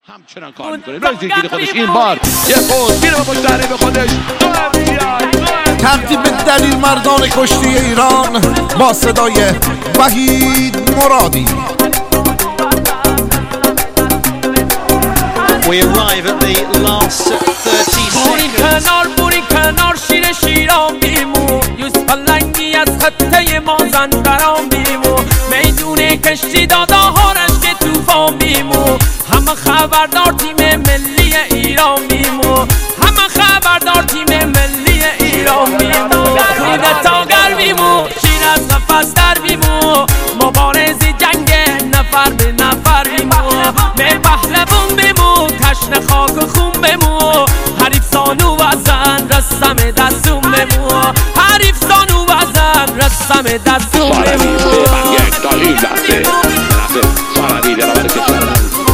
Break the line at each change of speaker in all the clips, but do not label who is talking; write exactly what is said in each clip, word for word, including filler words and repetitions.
همچنان کار میکنه. رئیس گیر خودش این بار یه پوز میره با پشت به خودش
تقدیم دلیل مردان کشتی ایران با صدای وحید مرادی.
We arrive at the last thirty
بورین
seconds.
کنار بورین کنار شیر شیران بیمو یوسف لنگی از خطه ما زن برام بیمو میدونه کشتی داداهارش که توفان بیمو همه خبردار تیم ملی ایران بیمو همه خبردار تیم ملی ایران بیمو کودتاگر بیمو شیر از قفس در بیمو مبارزی جنگ نفر به نفر بیمو می پهلوان بیمو تشن خاک و خون بمو حریف سانو و زن رسم دستون بمو حریف سانو و زن رسم دستون بمو
یک دلیل لحظه لحظه سارنی در آمد کشور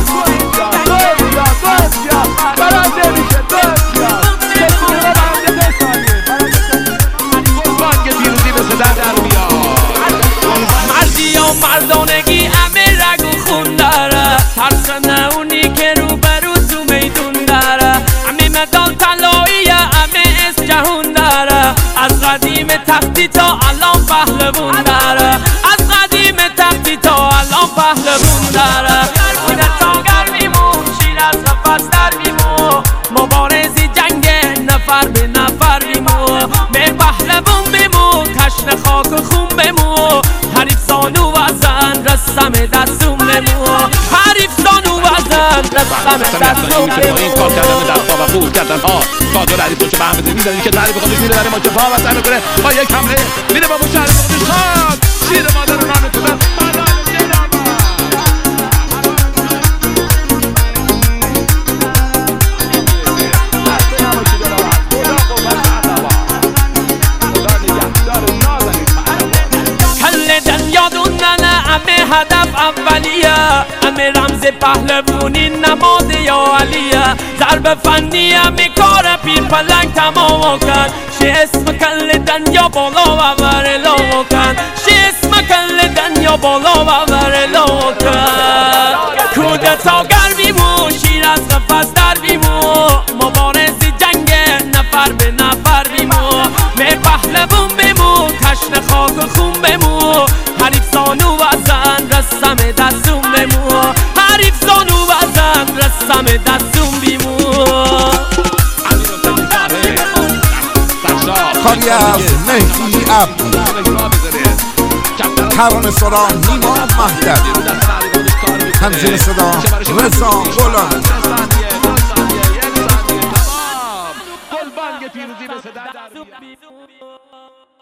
بانگ پیروزی به صدا در میاد.
مردی و مردانگی همه رگ و خون داره ترس نهونی که رو برو تو میدون داره همه مدال طلایی همه از جهون داره از قدیم تختی تا الان پهلوون داره از قدیم تختی تا الان پهلوون داره کودتاگر بیمو شیر از قفس در بیمو مبارزی جنگ نفر به نفر بیمو میر پهلوون بیمو تشن خاک و خون بیمو حریف سانو و زن رسم دستون بمو حریف سانو و زن رسم دستون بمو
این کار کردن دستا و خود کردن ها قادر علی پشت به هم بزنی میدونی که تعریف خودش میره برای ماچه پا و سر میکنه با یک حمله میره با مشتر خودش خواهد شیر مادر رو رانه کنه
همه هدف اولیه همه رمز پهلوانی نماد یا علیه ضرب فنی همه کار پیر پلنگ تمام کن شی اسم کل دنیا بالا و بر لا کن شی اسم کل دنیا بالا و بر لا کن کودتاگر بیمو شیر از قفس در بیمو مبارزی جنگ نفر به نفر بیمو می پهلوان بیمو تشن خاک و خون بیمو حریف سانو و زن رسم دستون بیمو حریف سانو و زن رسم دستون بیمو
کاری از مهدی عبدی، ترانه صدا نیما مهدوی، تنظیم صدا رضا غلامی.
گل بانگ پیروزی به صدا در میاد.